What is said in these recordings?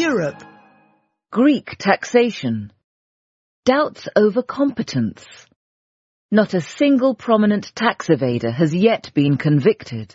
Europe. Greek taxation. Doubts over competence. Not a single prominent tax evader has yet been convicted.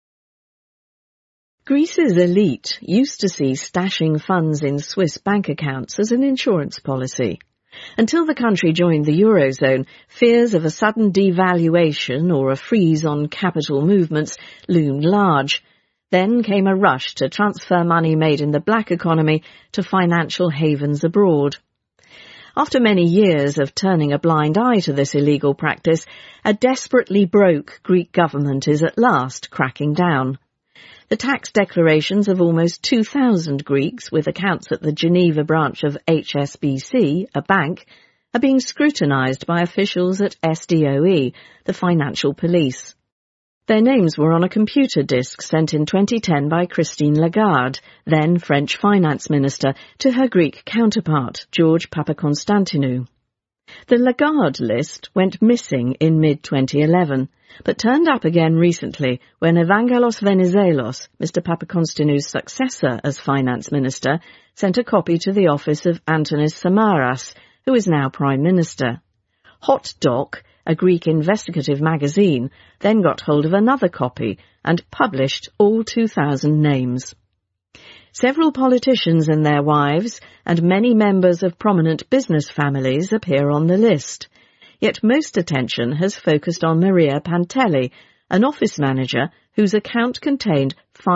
Greece's elite used to see stashing funds in Swiss bank accounts as an insurance policy. Until the country joined the Eurozone, fears of a sudden devaluation or a freeze on capital movements loomed large. Then came a rush to transfer money made in the black economy to financial havens abroad. After many years of turning a blind eye to this illegal practice, a desperately broke Greek government is at last cracking down. The tax declarations of almost 2,000 Greeks with accounts at the Geneva branch of HSBC, a bank, are being scrutinised by officials at SDOE, the financial police. Their names were on a computer disk sent in 2010 by Christine Lagarde, then French finance minister, to her Greek counterpart, George Papakonstantinou. The Lagarde list went missing in mid-2011, but turned up again recently when Evangelos Venizelos, Mr. Papakonstantinou's successor as finance minister, sent a copy to the office of Antonis Samaras, who is now prime minister. Hot Doc, a Greek investigative magazine, then got hold of another copy and published all 2,000 names. Several politicians and their wives and many members of prominent business families appear on the list. Yet most attention has focused on Maria Pantelli, an office manager whose account contained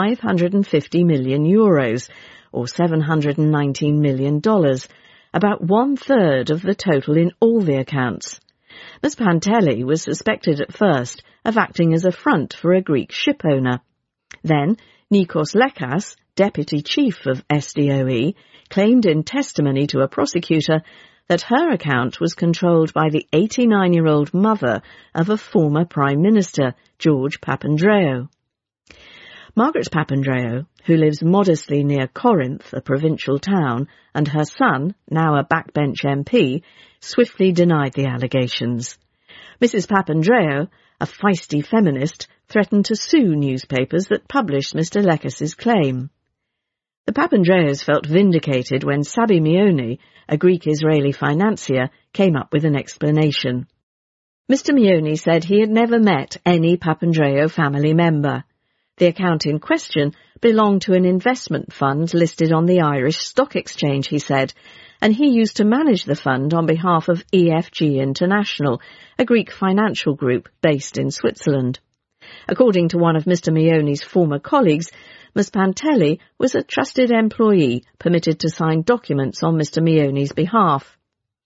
€550 million, or $719 million, about one-third of the total in all the accounts. Ms. Pantelli was suspected at first of acting as a front for a Greek ship owner. Then Nikos Lekas, deputy chief of SDOE, claimed in testimony to a prosecutor that her account was controlled by the 89-year-old mother of a former Prime Minister, George Papandreou. Margaret Papandreou, who lives modestly near Corinth, a provincial town, and her son, now a backbench MP, swiftly denied the allegations. Mrs. Papandreou, a feisty feminist, threatened to sue newspapers that published Mr. Lekas's claim. The Papandreous felt vindicated when Sabi Mioni, a Greek-Israeli financier, came up with an explanation. Mr. Mioni said he had never met any Papandreou family member. The account in question belonged to an investment fund listed on the Irish Stock Exchange, he said, and he used to manage the fund on behalf of EFG International, a Greek financial group based in Switzerland. According to one of Mr. Mioni's former colleagues, Ms. Pantelli was a trusted employee permitted to sign documents on Mr. Mioni's behalf.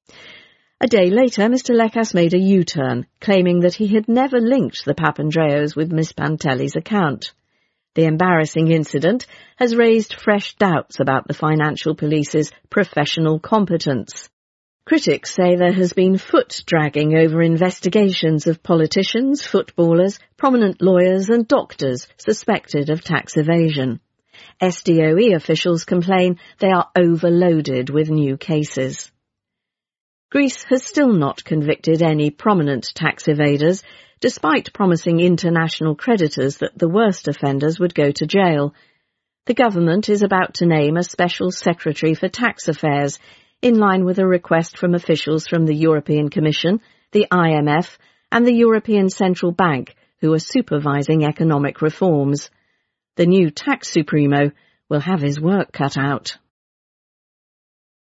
A day later, Mr. Lekas made a U-turn, claiming that he had never linked the Papandreous with Ms. Pantelli's account. The embarrassing incident has raised fresh doubts about the financial police's professional competence. Critics say there has been foot-dragging over investigations of politicians, footballers, prominent lawyers and doctors suspected of tax evasion. SDOE officials complain they are overloaded with new cases. Greece has still not convicted any prominent tax evaders, despite promising international creditors that the worst offenders would go to jail. The government is about to name a special secretary for tax affairs, in line with a request from officials from the European Commission, the IMF, and the European Central Bank, who are supervising economic reforms. The new tax supremo will have his work cut out.